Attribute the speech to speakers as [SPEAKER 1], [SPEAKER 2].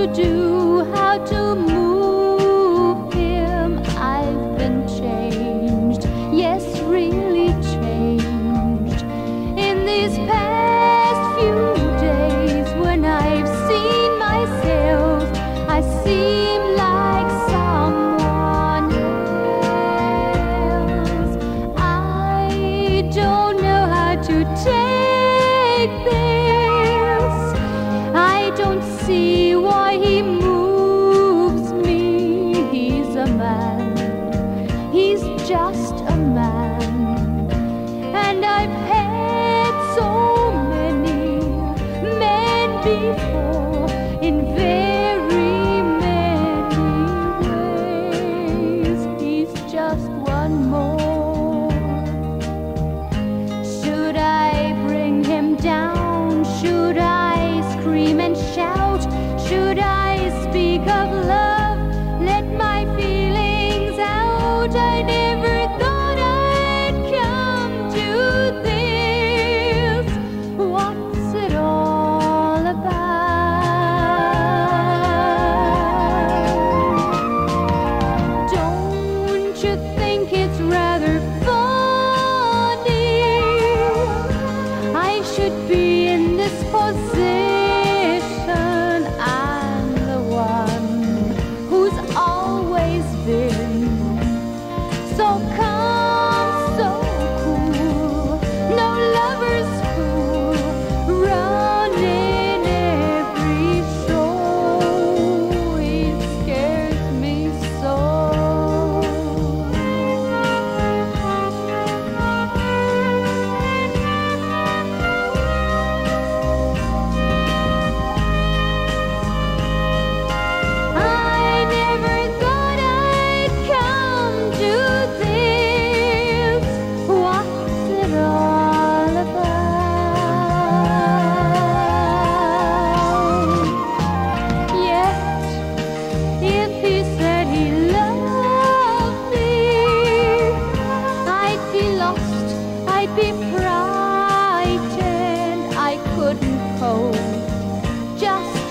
[SPEAKER 1] to do, how to move him. I've been changed, yes, really changed. In these past few days, when I've seen myself, I seem like someone else. I don't know how to take this. I don't see why he moves me. He's a man, he's just a man. And I've had so many men before in very many ways. He's just one more. Should I bring him down? Should I scream and shout? Should I speak of love? Let my feelings out. I never thought I'd come to this. What's it all about? Don't you think it's rather funny? I should be in this position. I'm the one who's always been so calm, so cool, no lover's fool, running every show. He scares me so. I never thought I'd come to this. What's it all about? Yet, if he said he loved me, I'd be lost, I'd be frightened. I couldn't cope, just